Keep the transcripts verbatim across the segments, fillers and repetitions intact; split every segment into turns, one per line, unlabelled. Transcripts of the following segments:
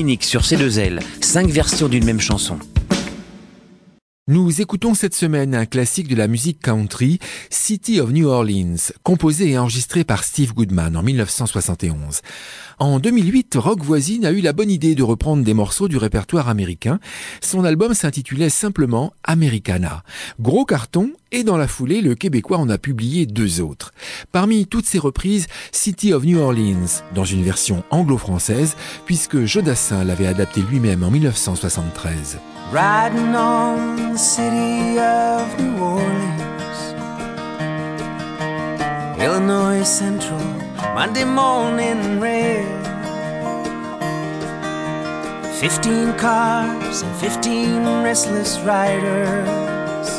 unique sur ces deux ailes, cinq versions d'une même chanson.
Nous écoutons cette semaine un classique de la musique country, City of New Orleans, composé et enregistré par Steve Goodman en dix-neuf cent soixante et onze. En deux mille huit, Rock Voisine a eu la bonne idée de reprendre des morceaux du répertoire américain. Son album s'intitulait simplement Americana. Gros carton, et dans la foulée, le Québécois en a publié deux autres. Parmi toutes ces reprises, City of New Orleans, dans une version anglo-française, puisque Jodassin l'avait adapté lui-même en dix-neuf cent soixante-treize.
Riding on the city of New Orleans, Illinois Central, Monday morning rail. Fifteen cars and fifteen restless riders,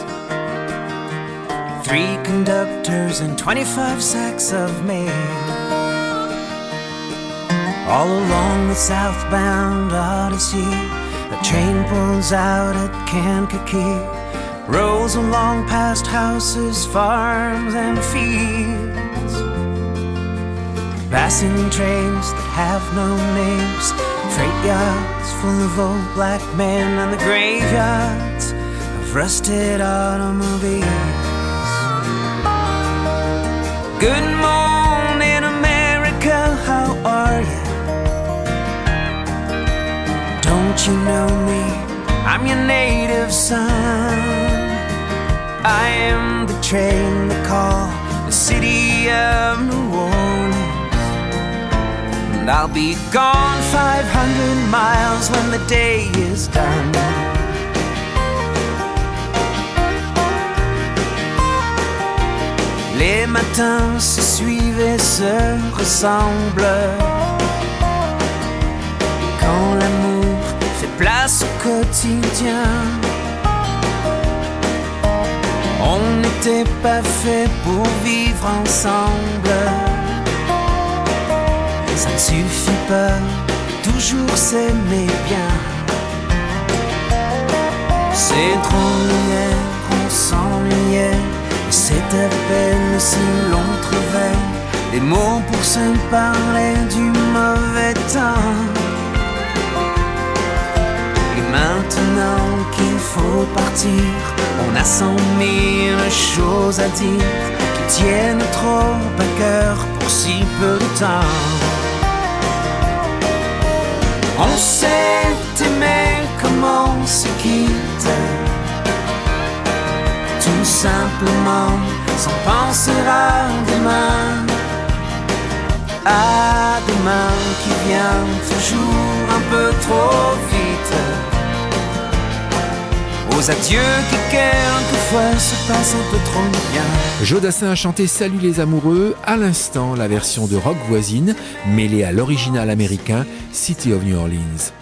three conductors and twenty-five sacks of mail. All along the southbound Odyssey, a train pulls out at Kankakee, rolls along past houses, farms, and fields, passing trains that have no names, freight yachts full of old black men, and the graveyards of rusted automobiles. Good morning, America, how are you? Don't you know me? I'm your native son. I am the train they call the city of New Orleans, and I'll be gone five hundred miles when the day is done. Les matins se suivent et se ressemblent quand l'amour fait place au quotidien. On n'était pas fait pour vivre ensemble. Ça ne suffit pas de toujours s'aimer bien. C'est drôle, hier on s'ennuyait, et c'est à peine si l'on trouvait des mots pour se parler du mauvais temps. Et maintenant qu'il faut partir, on a cent mille choses à dire qui tiennent trop à cœur pour si peu de temps. On s'est aimé comme on se quitte, tout simplement sans penser à demain, à demain qui vient toujours un peu trop vite, aux adieux qui quelquefois se passent un peu trop bien.
Jodassin a chanté Salut les amoureux, à l'instant la version de Rock Voisine, mêlée à l'original américain City of New Orleans.